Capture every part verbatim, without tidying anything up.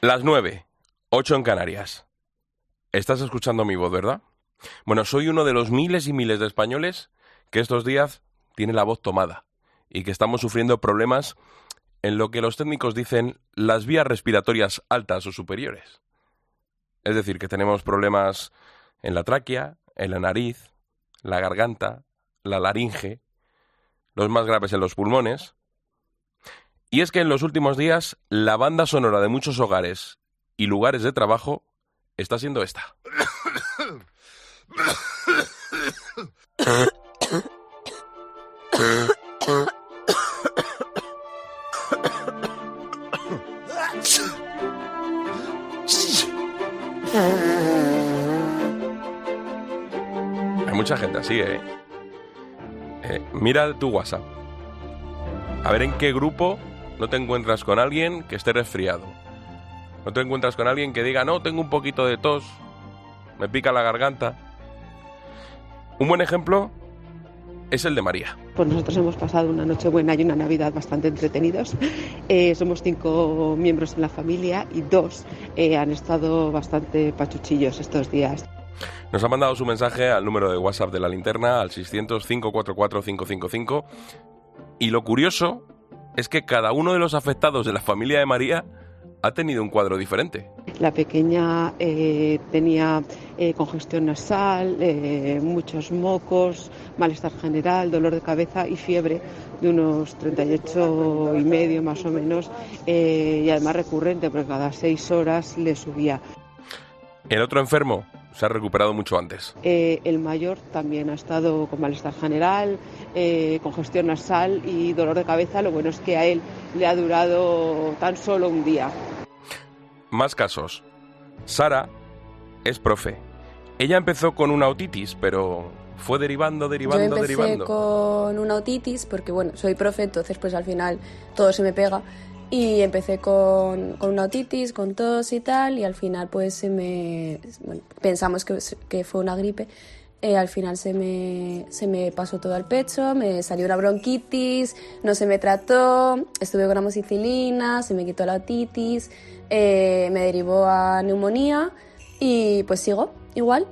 Las nueve, ocho en Canarias. Estás escuchando mi voz, ¿verdad? Bueno, soy uno de los miles y miles de españoles que estos días tiene la voz tomada y que estamos sufriendo problemas en lo que los técnicos dicen las vías respiratorias altas o superiores. Es decir, que tenemos problemas en la tráquea, en la nariz, la garganta, la laringe, los más graves en los pulmones. Y es que en los últimos días la banda sonora de muchos hogares y lugares de trabajo está siendo esta. Hay mucha gente así, ¿eh? eh mira tu WhatsApp. A ver en qué grupo no te encuentras con alguien que esté resfriado. No te encuentras con alguien que diga, no, tengo un poquito de tos, me pica la garganta. Un buen ejemplo es el de María. Pues nosotros hemos pasado una Nochebuena y una Navidad bastante entretenidos. Eh, somos cinco miembros en la familia y dos eh, han estado bastante pachuchillos estos días. Nos ha mandado su mensaje al número de WhatsApp de La Linterna, al seiscientos, cinco cuatro cuatro, cinco cinco cinco. Y lo curioso es que cada uno de los afectados de la familia de María ha tenido un cuadro diferente. La pequeña eh, tenía eh, congestión nasal, eh, muchos mocos, malestar general, dolor de cabeza y fiebre de unos treinta y ocho y medio más o menos, eh, y además recurrente porque cada seis horas le subía. El otro enfermo se ha recuperado mucho antes. Eh, el mayor también ha estado con malestar general, eh, congestión nasal y dolor de cabeza. Lo bueno es que a él le ha durado tan solo un día. Más casos. Sara es profe. Ella empezó con una otitis, pero fue derivando, derivando, derivando. Yo empecé derivando. con una otitis porque, bueno, soy profe, entonces pues al final todo se me pega. Y empecé con, con una otitis, con tos y tal, y al final pues se me... Bueno, pensamos que, que fue una gripe. Eh, al final se me, se me pasó todo al pecho, me salió una bronquitis, no se me trató, estuve con amoxicilina, se me quitó la otitis, eh, me derivó a neumonía y pues sigo igual,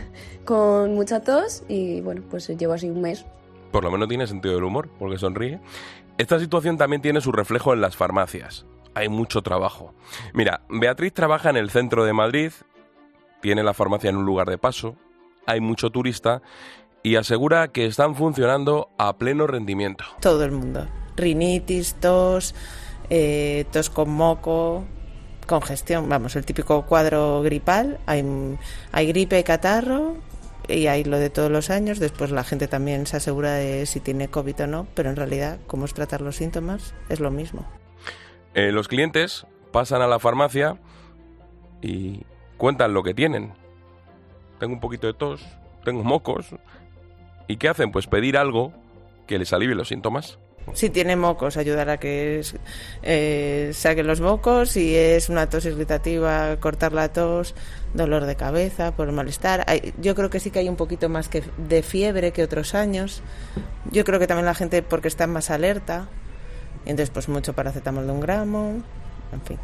con mucha tos y bueno, pues llevo así un mes. Por lo menos tiene sentido del humor, porque sonríe. Esta situación también tiene su reflejo en las farmacias. Hay mucho trabajo. Mira, Beatriz trabaja en el centro de Madrid, tiene la farmacia en un lugar de paso, hay mucho turista y asegura que están funcionando a pleno rendimiento. Todo el mundo. Rinitis, tos, eh, tos con moco, congestión, vamos, el típico cuadro gripal. Hay, hay gripe, hay catarro y hay lo de todos los años. Después la gente también se asegura de si tiene COVID o no, pero en realidad, como es tratar los síntomas, es lo mismo. Eh, los clientes pasan a la farmacia y cuentan lo que tienen. Tengo un poquito de tos, tengo mocos. ¿Y qué hacen? Pues pedir algo que les alivie los síntomas. Si tiene mocos, ayudar a que eh, saquen los mocos. Si es una tos irritativa, cortar la tos, dolor de cabeza, por malestar. Hay, yo creo que sí que hay un poquito más que de fiebre que otros años. Yo creo que también la gente porque está más alerta. Y entonces pues mucho paracetamol de un gramo, en fin.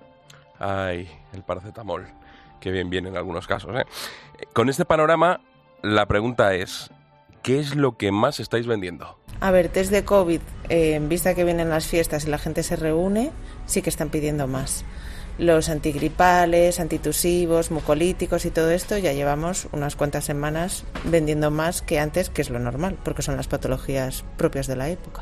Ay, el paracetamol. Qué bien viene en algunos casos, ¿eh? Con este panorama, la pregunta es, ¿qué es lo que más estáis vendiendo? A ver, test de COVID, eh, en vista que vienen las fiestas y la gente se reúne, sí que están pidiendo más. Los antigripales, antitusivos, mucolíticos y todo esto ya llevamos unas cuantas semanas vendiendo más que antes, que es lo normal, porque son las patologías propias de la época.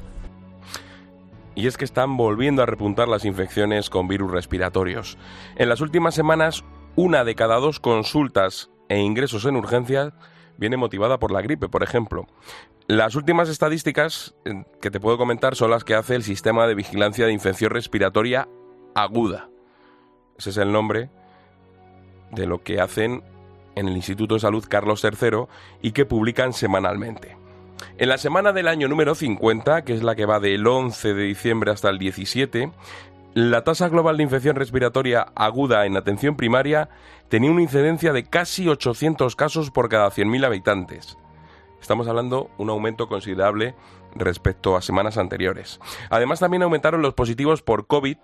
Y es que están volviendo a repuntar las infecciones con virus respiratorios. En las últimas semanas, una de cada dos consultas e ingresos en urgencias viene motivada por la gripe, por ejemplo. Las últimas estadísticas que te puedo comentar son las que hace el Sistema de Vigilancia de Infección Respiratoria Aguda. Ese es el nombre de lo que hacen en el Instituto de Salud Carlos tercero y que publican semanalmente. En la semana del año número cincuenta, que es la que va del once de diciembre hasta el diecisiete, la tasa global de infección respiratoria aguda en atención primaria tenía una incidencia de casi ochocientos casos por cada cien mil habitantes. Estamos hablando de un aumento considerable respecto a semanas anteriores. Además, también aumentaron los positivos por COVID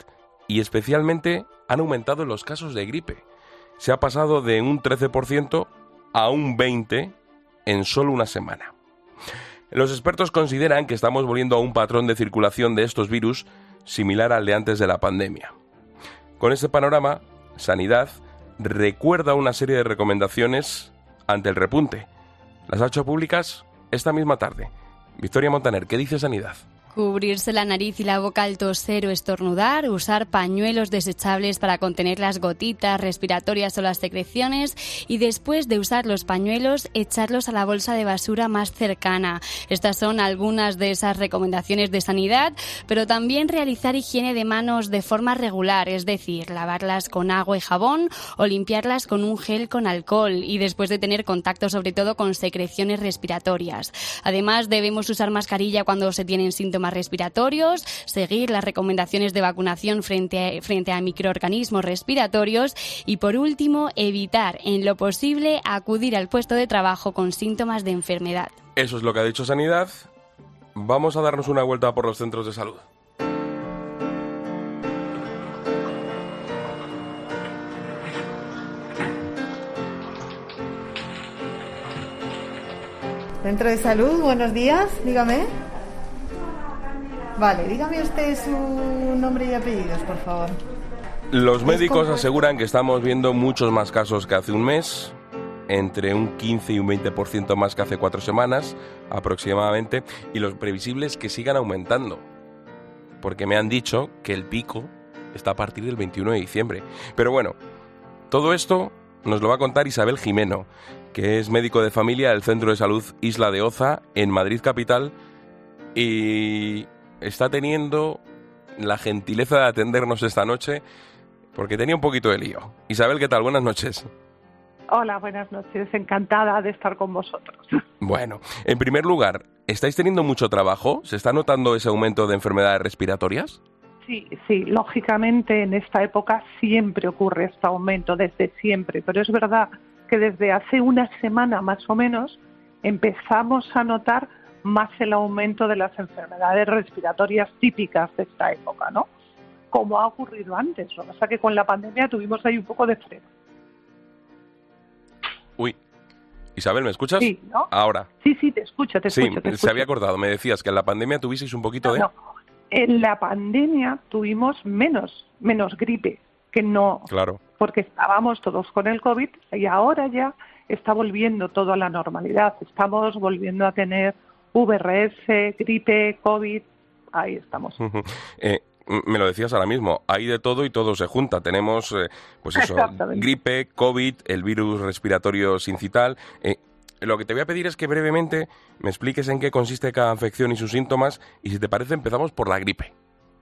y especialmente han aumentado los casos de gripe. Se ha pasado de un trece por ciento a un veinte por ciento en solo una semana. Los expertos consideran que estamos volviendo a un patrón de circulación de estos virus similar al de antes de la pandemia. Con este panorama, Sanidad recuerda una serie de recomendaciones ante el repunte. Las ha hecho públicas esta misma tarde. Victoria Montaner, ¿qué dice Sanidad? Cubrirse la nariz y la boca al toser o estornudar, usar pañuelos desechables para contener las gotitas respiratorias o las secreciones y después de usar los pañuelos, echarlos a la bolsa de basura más cercana. Estas son algunas de esas recomendaciones de Sanidad, pero también realizar higiene de manos de forma regular, es decir, lavarlas con agua y jabón o limpiarlas con un gel con alcohol y después de tener contacto sobre todo con secreciones respiratorias. Además, debemos usar mascarilla cuando se tienen síntomas respiratorios, seguir las recomendaciones de vacunación frente a, frente a microorganismos respiratorios y, por último, evitar en lo posible acudir al puesto de trabajo con síntomas de enfermedad. Eso es lo que ha dicho Sanidad. Vamos a darnos una vuelta por los centros de salud. Centro de salud, buenos días, dígame. Vale, dígame usted su nombre y apellidos, por favor. Los médicos aseguran que estamos viendo muchos más casos que hace un mes, entre un quince y un veinte por ciento más que hace cuatro semanas, aproximadamente, y lo previsible es que sigan aumentando, porque me han dicho que el pico está a partir del veintiuno de diciembre. Pero bueno, todo esto nos lo va a contar Isabel Jimeno, que es médico de familia del Centro de Salud Isla de Oza, en Madrid capital, y está teniendo la gentileza de atendernos esta noche porque tenía un poquito de lío. Isabel, ¿qué tal? Buenas noches. Hola, buenas noches. Encantada de estar con vosotros. Bueno, en primer lugar, ¿estáis teniendo mucho trabajo? ¿Se está notando ese aumento de enfermedades respiratorias? Sí, sí, lógicamente en esta época siempre ocurre este aumento, desde siempre, pero es verdad que desde hace una semana más o menos empezamos a notar más el aumento de las enfermedades respiratorias típicas de esta época, ¿no? Como ha ocurrido antes, lo que pasa es que con la pandemia tuvimos ahí un poco de freno. Uy, Isabel, ¿me escuchas? Sí, ¿no? Ahora. Sí, sí, te escucho, te sí, escucho. Sí, se había acordado, me decías que en la pandemia tuvisteis un poquito no, de... No, en la pandemia tuvimos menos, menos gripe, que no... Claro. Porque estábamos todos con el COVID y ahora ya está volviendo todo a la normalidad. Estamos volviendo a tener V R S, gripe, COVID, ahí estamos. eh, me lo decías ahora mismo, hay de todo y todo se junta. Tenemos, eh, pues eso, gripe, COVID, el virus respiratorio sincital. Eh, lo que te voy a pedir es que brevemente me expliques en qué consiste cada infección y sus síntomas y si te parece empezamos por la gripe.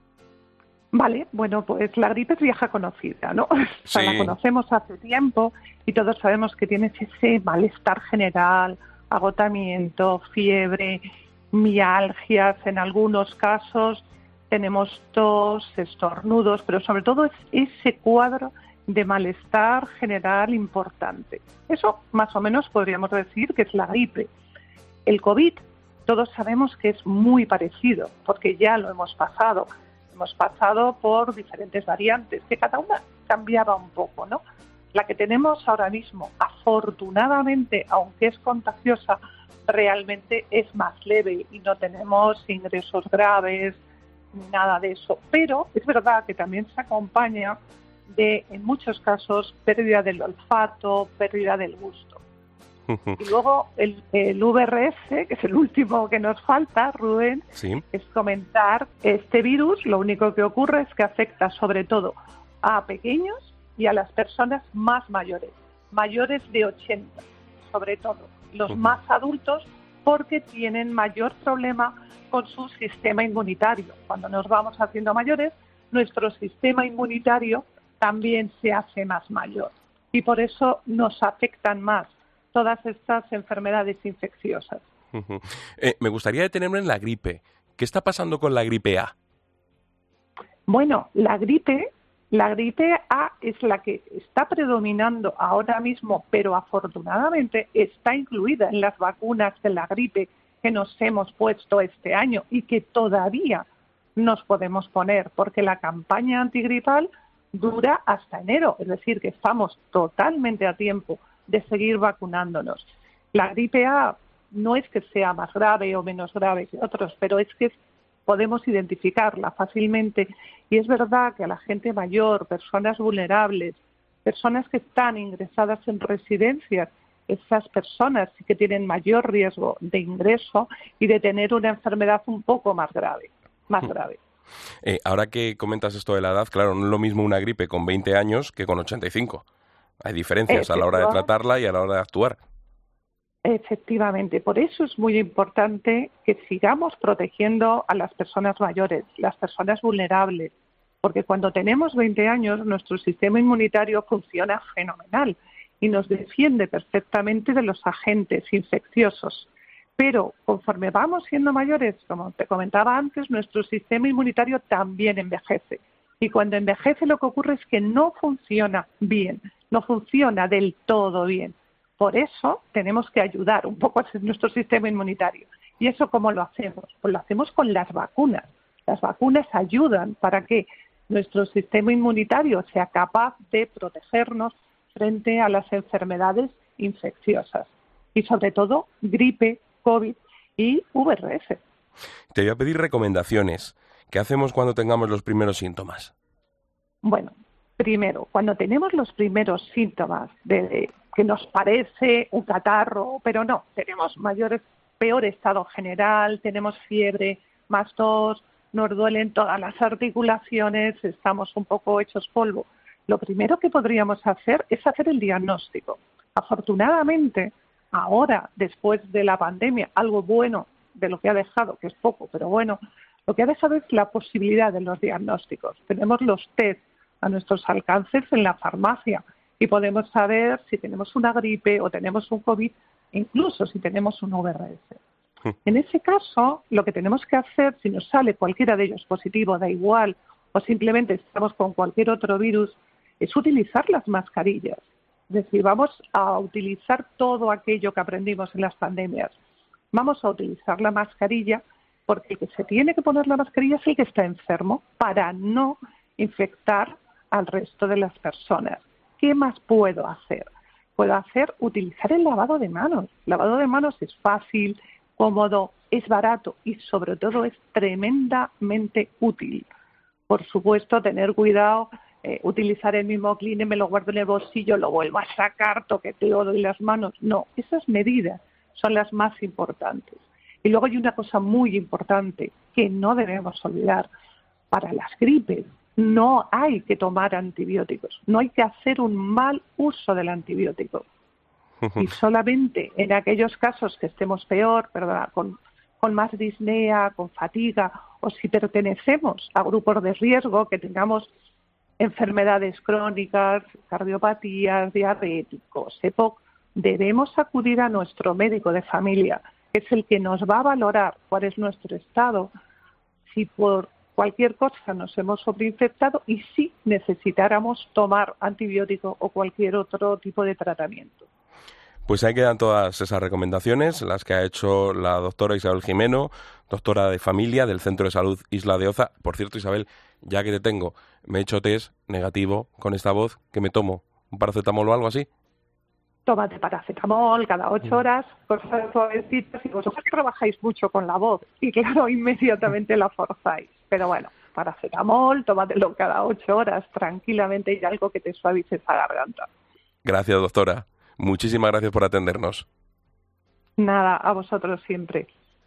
Vale, bueno, pues la gripe es vieja conocida, ¿no? Sí. O sea, la conocemos hace tiempo y todos sabemos que tienes ese malestar general, agotamiento, fiebre, mialgias, en algunos casos tenemos tos, estornudos, pero sobre todo es ese cuadro de malestar general importante. Eso más o menos podríamos decir que es la gripe. El COVID, todos sabemos que es muy parecido, porque ya lo hemos pasado. Hemos pasado por diferentes variantes, que cada una cambiaba un poco, ¿no? La que tenemos ahora mismo, afortunadamente, aunque es contagiosa, realmente es más leve y no tenemos ingresos graves, ni nada de eso. Pero es verdad que también se acompaña de, en muchos casos, pérdida del olfato, pérdida del gusto. Y luego el, el V R S, que es el último que nos falta, Rubén, ¿Sí? es comentar, este virus lo único que ocurre es que afecta sobre todo a pequeños y a las personas más mayores, mayores de ochenta, sobre todo, los uh-huh. más adultos, porque tienen mayor problema con su sistema inmunitario. Cuando nos vamos haciendo mayores, nuestro sistema inmunitario también se hace más mayor y por eso nos afectan más todas estas enfermedades infecciosas. Uh-huh. Eh, me gustaría detenerme en la gripe. ¿Qué está pasando con la gripe A? Bueno, la gripe, la gripe A es la que está predominando ahora mismo, pero afortunadamente está incluida en las vacunas de la gripe que nos hemos puesto este año y que todavía nos podemos poner, porque la campaña antigripal dura hasta enero, es decir, que estamos totalmente a tiempo de seguir vacunándonos. La gripe A no es que sea más grave o menos grave que otros, pero es que podemos identificarla fácilmente, y es verdad que a la gente mayor, personas vulnerables, personas que están ingresadas en residencias, esas personas sí que tienen mayor riesgo de ingreso y de tener una enfermedad un poco más grave, más grave. Eh, ahora que comentas esto de la edad, claro, no es lo mismo una gripe con veinte años que con ochenta y cinco. Hay diferencias a la hora de tratarla y a la hora de actuar. Efectivamente, por eso es muy importante que sigamos protegiendo a las personas mayores, las personas vulnerables, porque cuando tenemos veinte años nuestro sistema inmunitario funciona fenomenal y nos defiende perfectamente de los agentes infecciosos. Pero conforme vamos siendo mayores, como te comentaba antes, nuestro sistema inmunitario también envejece. Y cuando envejece lo que ocurre es que no funciona bien, no funciona del todo bien. Por eso tenemos que ayudar un poco a nuestro sistema inmunitario. ¿Y eso cómo lo hacemos? Pues lo hacemos con las vacunas. Las vacunas ayudan para que nuestro sistema inmunitario sea capaz de protegernos frente a las enfermedades infecciosas. Y sobre todo gripe, COVID y V R S. Te voy a pedir recomendaciones. ¿Qué hacemos cuando tengamos los primeros síntomas? Bueno, primero, cuando tenemos los primeros síntomas de que nos parece un catarro, pero no, tenemos mayor, peor estado general, tenemos fiebre, más tos, nos duelen todas las articulaciones, estamos un poco hechos polvo. Lo primero que podríamos hacer es hacer el diagnóstico. Afortunadamente, ahora, después de la pandemia, algo bueno de lo que ha dejado, que es poco, pero bueno, lo que ha dejado es la posibilidad de los diagnósticos. Tenemos los test a nuestros alcances en la farmacia y podemos saber si tenemos una gripe o tenemos un COVID, incluso si tenemos un V R S. En ese caso, lo que tenemos que hacer, si nos sale cualquiera de ellos positivo, da igual, o simplemente estamos con cualquier otro virus, es utilizar las mascarillas. Es decir, vamos a utilizar todo aquello que aprendimos en las pandemias. Vamos a utilizar la mascarilla porque el que se tiene que poner la mascarilla es el que está enfermo para no infectar al resto de las personas. ¿Qué más puedo hacer? Puedo hacer utilizar el lavado de manos. El lavado de manos es fácil, cómodo, es barato y sobre todo es tremendamente útil. Por supuesto, tener cuidado, eh, utilizar el mismo Kleenex, me lo guardo en el bolsillo, lo vuelvo a sacar, toqueteo, doy las manos. No, esas medidas son las más importantes. Y luego hay una cosa muy importante que no debemos olvidar. Para las gripes no hay que tomar antibióticos, no hay que hacer un mal uso del antibiótico. Y solamente en aquellos casos que estemos peor, perdona, con, con más disnea, con fatiga, o si pertenecemos a grupos de riesgo, que tengamos enfermedades crónicas, cardiopatías, diabéticos, E P O C, debemos acudir a nuestro médico de familia, que es el que nos va a valorar cuál es nuestro estado, si por cualquier cosa nos hemos sobreinfectado y si necesitáramos tomar antibiótico o cualquier otro tipo de tratamiento. Pues ahí quedan todas esas recomendaciones, las que ha hecho la doctora Isabel Gimeno, doctora de familia del Centro de Salud Isla de Oza. Por cierto, Isabel, ya que te tengo, me he hecho test negativo con esta voz, ¿qué me tomo? ¿Un paracetamol o algo así? Tómate paracetamol cada ocho horas, cosas suavecitas, y vosotros trabajáis mucho con la voz y claro, inmediatamente la forzáis. Pero bueno, paracetamol, tómatelo cada ocho horas tranquilamente y algo que te suavice esa garganta. Gracias, doctora. Muchísimas gracias por atendernos. Nada, a vosotros siempre.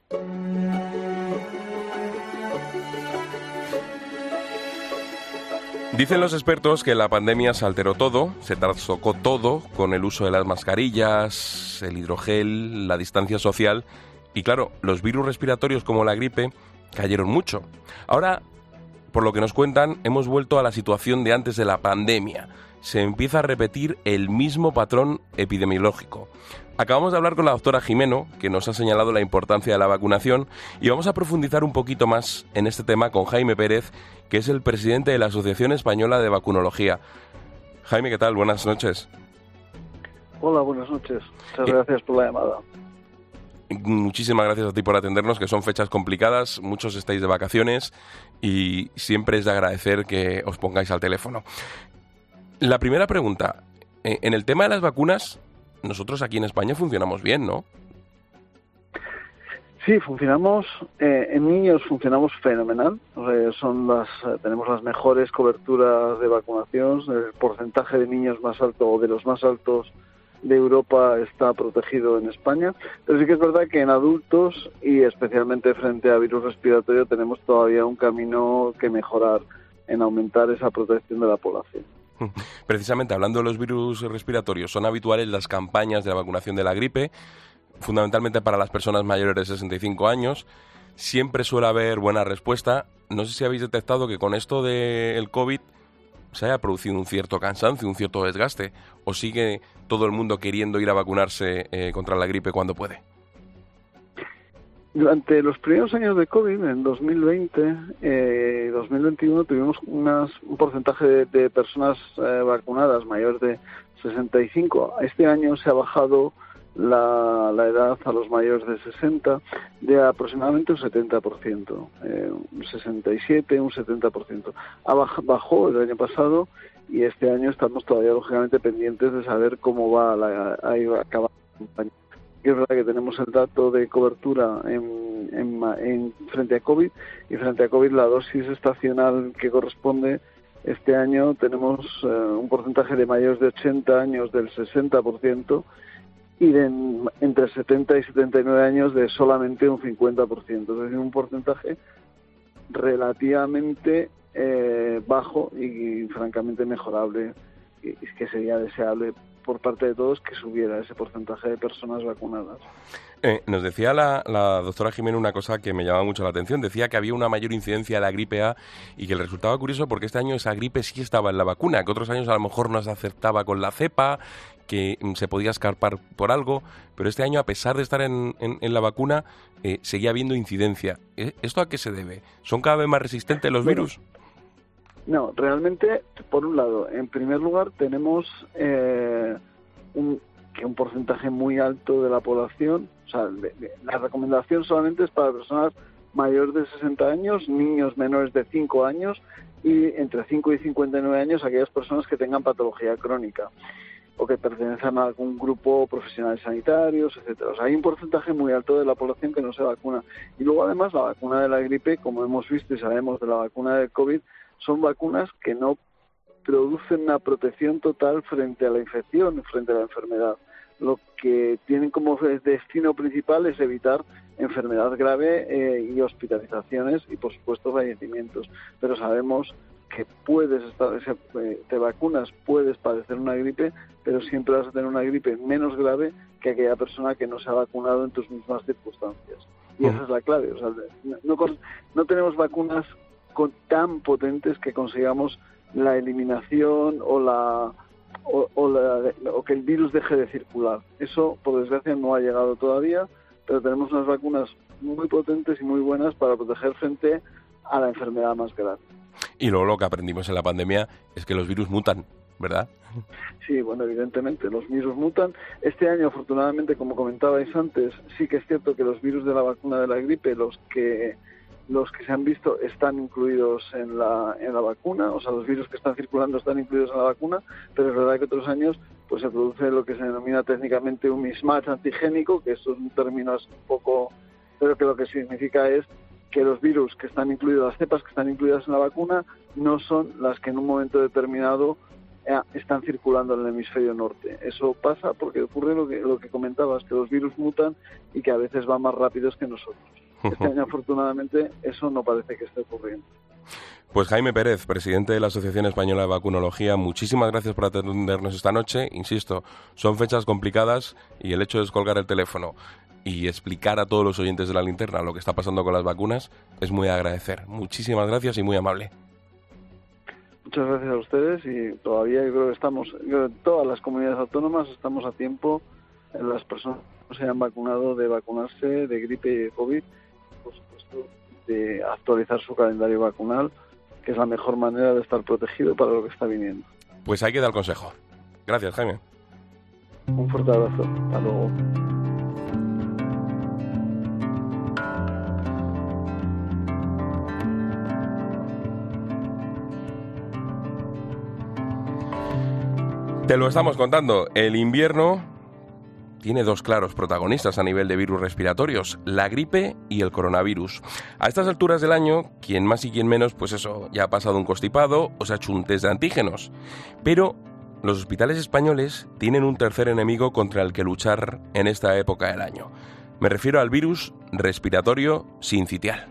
Dicen los expertos que la pandemia se alteró todo, se trastocó todo con el uso de las mascarillas, el hidrogel, la distancia social y claro, los virus respiratorios como la gripe cayeron mucho. Ahora, por lo que nos cuentan, hemos vuelto a la situación de antes de la pandemia. Se empieza a repetir el mismo patrón epidemiológico. Acabamos de hablar con la doctora Gimeno, que nos ha señalado la importancia de la vacunación, y vamos a profundizar un poquito más en este tema con Jaime Pérez, que es el presidente de la Asociación Española de Vacunología. Jaime, ¿qué tal? Buenas noches. Hola, buenas noches. Muchas gracias por la llamada. muchísimas gracias a ti por atendernos, que son fechas complicadas, muchos estáis de vacaciones y siempre es de agradecer que os pongáis al teléfono. La primera pregunta, en el tema de las vacunas, nosotros aquí en España funcionamos bien, ¿no? Sí, funcionamos, eh, en niños funcionamos fenomenal, eh, son las, eh, tenemos las mejores coberturas de vacunación, el porcentaje de niños más alto o de los más altos de Europa está protegido en España, pero sí que es verdad que en adultos y especialmente frente a virus respiratorio tenemos todavía un camino que mejorar en aumentar esa protección de la población. Precisamente hablando de los virus respiratorios, son habituales las campañas de la vacunación de la gripe, fundamentalmente para las personas mayores de sesenta y cinco años. Siempre suele haber buena respuesta. No sé si habéis detectado que con esto del COVID se haya producido un cierto cansancio, un cierto desgaste, o sigue todo el mundo queriendo ir a vacunarse eh, contra la gripe cuando puede. Durante los primeros años de COVID, en dos mil veinte y eh, dos mil veintiuno, tuvimos unas, un porcentaje de, de personas eh, vacunadas mayores de sesenta y cinco. Este año se ha bajado La, la edad a los mayores de sesenta de aproximadamente un setenta por ciento, eh, un sesenta y siete, un setenta por ciento. Ha baj, bajó el año pasado y este año estamos todavía lógicamente pendientes de saber cómo va la, a, a acabar la campaña. Y es verdad que tenemos el dato de cobertura en, en, en frente a COVID y frente a COVID la dosis estacional que corresponde este año tenemos eh, un porcentaje de mayores de ochenta años del sesenta por ciento y de entre setenta y setenta y nueve años de solamente un cincuenta por ciento, es decir, un porcentaje relativamente eh, bajo y, y francamente mejorable, y, y que sería deseable por parte de todos que subiera ese porcentaje de personas vacunadas. Eh, nos decía la, la doctora Jimeno una cosa que me llamaba mucho la atención. Decía que había una mayor incidencia de la gripe A y que le resultaba curioso porque este año esa gripe sí estaba en la vacuna, que otros años a lo mejor no se acertaba con la cepa, que se podía escapar por algo, pero este año, a pesar de estar en, en, en la vacuna, eh, seguía habiendo incidencia. ¿Esto a qué se debe? ¿Son cada vez más resistentes los bueno, virus? No, realmente, por un lado, en primer lugar, tenemos eh, un, que un porcentaje muy alto de la población, o sea, de, de, la recomendación solamente es para personas mayores de sesenta años, niños menores de cinco años y entre cinco y cincuenta y nueve años aquellas personas que tengan patología crónica o que pertenecen a algún grupo profesionales sanitarios, etcétera. O sea, hay un porcentaje muy alto de la población que no se vacuna. Y luego, además, la vacuna de la gripe, como hemos visto y sabemos de la vacuna del COVID, son vacunas que no producen una protección total frente a la infección, frente a la enfermedad. Lo que tienen como destino principal es evitar enfermedad grave eh, y hospitalizaciones y, por supuesto, fallecimientos. Pero sabemos que puedes estar, te vacunas, puedes padecer una gripe, pero siempre vas a tener una gripe menos grave que aquella persona que no se ha vacunado en tus mismas circunstancias. Y esa es la clave. O sea, no, no tenemos vacunas con, tan potentes que consigamos la eliminación o la o, o, la, o que el virus deje de circular. Eso, por desgracia, no ha llegado todavía, pero tenemos unas vacunas muy potentes y muy buenas para proteger frente a la enfermedad más grave. Y luego lo que aprendimos en la pandemia es que los virus mutan, ¿verdad? Sí, bueno, evidentemente, los virus mutan. Este año, afortunadamente, como comentabais antes, sí que es cierto que los virus de la vacuna de la gripe, los que los que se han visto, están incluidos en la en la vacuna, o sea, los virus que están circulando están incluidos en la vacuna, pero es verdad que otros años pues se produce lo que se denomina técnicamente un mismatch antigénico, que eso es un término un poco, pero que lo que significa es que los virus que están incluidos, las cepas que están incluidas en la vacuna, no son las que en un momento determinado eh, están circulando en el hemisferio norte. Eso pasa porque ocurre lo que, lo que comentabas, que los virus mutan y que a veces van más rápidos que nosotros. Este año, afortunadamente, eso no parece que esté ocurriendo. Pues Jaime Pérez, presidente de la Asociación Española de Vacunología, muchísimas gracias por atendernos esta noche. Insisto, son fechas complicadas y el hecho de descolgar el teléfono y explicar a todos los oyentes de La Linterna lo que está pasando con las vacunas es muy de agradecer. Muchísimas gracias y muy amable. Muchas gracias a ustedes y todavía yo creo que estamos, yo creo que todas las comunidades autónomas estamos a tiempo, en las personas que se han vacunado, de vacunarse de gripe y de COVID, por supuesto, de actualizar su calendario vacunal, que es la mejor manera de estar protegido para lo que está viniendo. Pues ahí queda el consejo. Gracias, Jaime. Un fuerte abrazo. Hasta luego. Te lo estamos contando, el invierno tiene dos claros protagonistas a nivel de virus respiratorios, la gripe y el coronavirus. A estas alturas del año, quien más y quien menos, pues eso, ya ha pasado un constipado o se ha hecho un test de antígenos. Pero los hospitales españoles tienen un tercer enemigo contra el que luchar en esta época del año. Me refiero al virus respiratorio sincitial.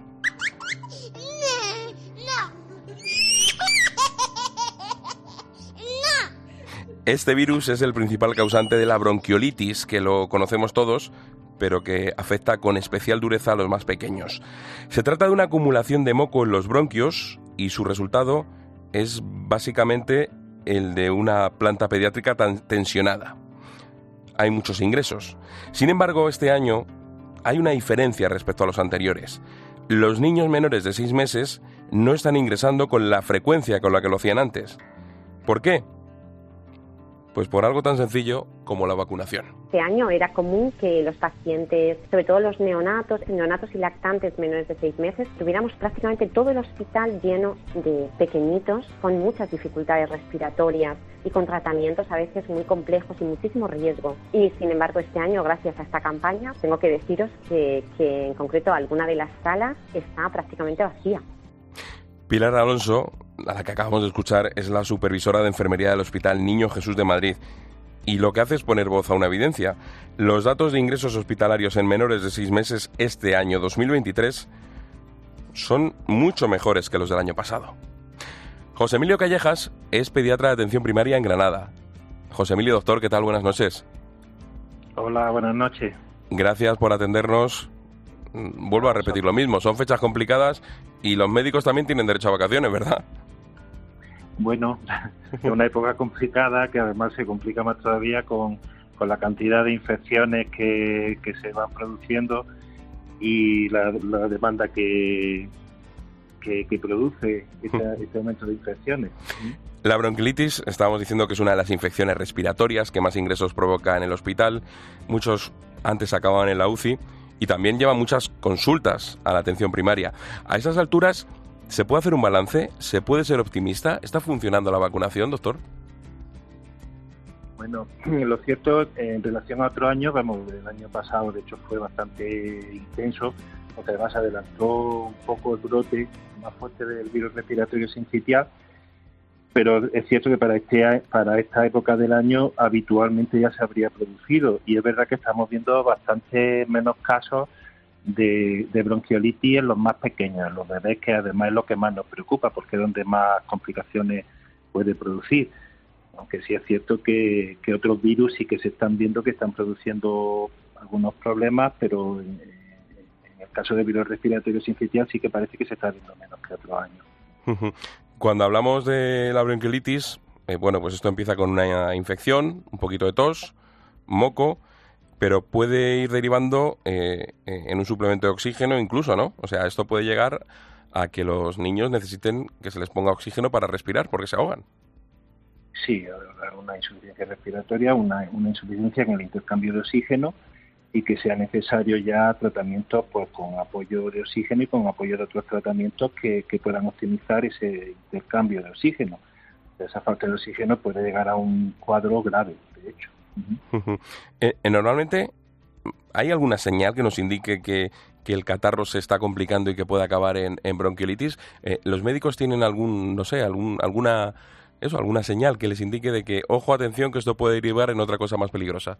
Este virus es el principal causante de la bronquiolitis, que lo conocemos todos, pero que afecta con especial dureza a los más pequeños. Se trata de una acumulación de moco en los bronquios y su resultado es básicamente el de una planta pediátrica tan tensionada. Hay muchos ingresos. Sin embargo, este año hay una diferencia respecto a los anteriores. Los niños menores de seis meses no están ingresando con la frecuencia con la que lo hacían antes. ¿Por qué? Pues por algo tan sencillo como la vacunación. Este año era común que los pacientes, sobre todo los neonatos, neonatos y lactantes menores de seis meses, tuviéramos prácticamente todo el hospital lleno de pequeñitos con muchas dificultades respiratorias y con tratamientos a veces muy complejos y muchísimo riesgo. Y sin embargo este año, gracias a esta campaña, tengo que deciros que, que en concreto alguna de las salas está prácticamente vacía. Pilar Alonso, a la que acabamos de escuchar, es la supervisora de enfermería del Hospital Niño Jesús de Madrid. Y lo que hace es poner voz a una evidencia. Los datos de ingresos hospitalarios en menores de seis meses este año dos mil veintitrés son mucho mejores que los del año pasado. José Emilio Callejas es pediatra de atención primaria en Granada. José Emilio, doctor, ¿qué tal? Buenas noches. Hola, buenas noches. Gracias por atendernos. Vuelvo a repetir lo mismo, son fechas complicadas y los médicos también tienen derecho a vacaciones, ¿verdad? Bueno, es una época complicada que además se complica más todavía con, con la cantidad de infecciones que, que se van produciendo y la, la demanda que, que, que produce esta, este aumento de infecciones. La bronquiolitis, estábamos diciendo que es una de las infecciones respiratorias que más ingresos provoca en el hospital. Muchos antes acababan en la U C I y también llevan muchas consultas a la atención primaria. A esas alturas, ¿se puede hacer un balance? ¿Se puede ser optimista? ¿Está funcionando la vacunación, doctor? Bueno, lo cierto, en relación a otro año, vamos, el año pasado de hecho fue bastante intenso, porque además adelantó un poco el brote más fuerte del virus respiratorio sincitial, pero es cierto que para este para esta época del año habitualmente ya se habría producido, y es verdad que estamos viendo bastante menos casos de, de bronquiolitis en los más pequeños, en los bebés, que además es lo que más nos preocupa, porque es donde más complicaciones puede producir. Aunque sí es cierto que, que otros virus sí que se están viendo que están produciendo algunos problemas, pero en, en el caso del virus respiratorio sincitial sí que parece que se está viendo menos que otros años. Cuando hablamos de la bronquiolitis, eh, bueno, pues esto empieza con una infección, un poquito de tos, moco, pero puede ir derivando eh, en un suplemento de oxígeno incluso, ¿no? O sea, esto puede llegar a que los niños necesiten que se les ponga oxígeno para respirar porque se ahogan. Sí, una insuficiencia respiratoria, una, una insuficiencia en el intercambio de oxígeno, y que sea necesario ya tratamientos pues con apoyo de oxígeno y con apoyo de otros tratamientos que, que puedan optimizar ese intercambio de oxígeno. Esa falta de oxígeno puede llegar a un cuadro grave, de hecho. Uh-huh. Eh, normalmente, ¿hay alguna señal que nos indique que, que el catarro se está complicando y que puede acabar en, en bronquiolitis? Eh, ¿Los médicos tienen algún, no sé, algún, alguna, eso, alguna señal que les indique de que, ojo, atención, que esto puede derivar en otra cosa más peligrosa?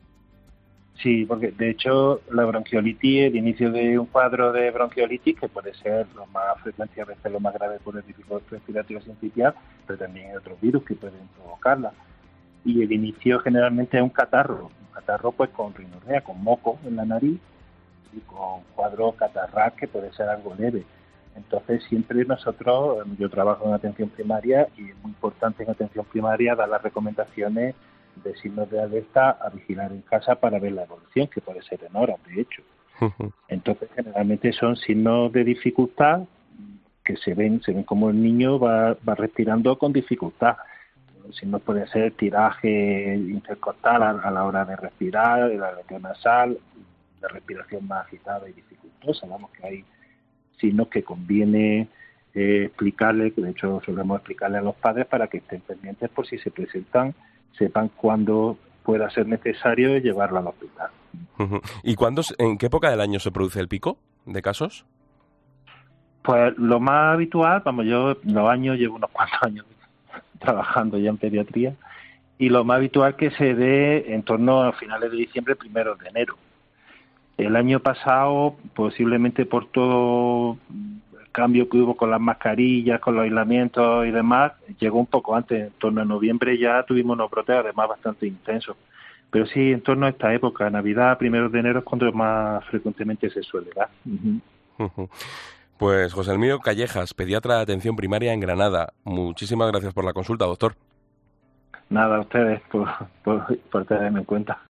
Sí, porque de hecho la bronquiolitis, el inicio de un cuadro de bronquiolitis, que puede ser lo más frecuente, a veces lo más grave por el virus respiratorio sincitial, pero también hay otros virus que pueden provocarla. Y el inicio generalmente es un catarro, un catarro pues con rinorrea, con moco en la nariz y con cuadro catarral que puede ser algo leve. Entonces siempre nosotros, yo trabajo en atención primaria y es muy importante en atención primaria dar las recomendaciones de signos de alerta a vigilar en casa para ver la evolución, que puede ser en horas, de hecho. Uh-huh. Entonces, generalmente son signos de dificultad que se ven, se ven como el niño va, va respirando con dificultad. Los signos pueden ser tiraje intercostal a, a la hora de respirar, el aleteo nasal, la respiración más agitada y dificultosa. Vamos, que hay signos que conviene eh, explicarle, que de hecho solemos explicarle a los padres para que estén pendientes por si se presentan sepan cuándo pueda ser necesario llevarlo al hospital. ¿Y cuándo, en qué época del año se produce el pico de casos? Pues lo más habitual, vamos, yo los años, llevo unos cuantos años trabajando ya en pediatría, y lo más habitual que se dé en torno a finales de diciembre, primeros de enero. El año pasado, posiblemente por todo el cambio que hubo con las mascarillas, con los aislamientos y demás, llegó un poco antes, en torno a noviembre ya tuvimos unos brotes además bastante intensos. Pero sí, en torno a esta época, Navidad, primeros de enero, es cuando más frecuentemente se suele dar. Uh-huh. Uh-huh. Pues José Emilio Callejas, pediatra de atención primaria en Granada. Muchísimas gracias por la consulta, doctor. Nada, a ustedes por, por, por tenerme en cuenta.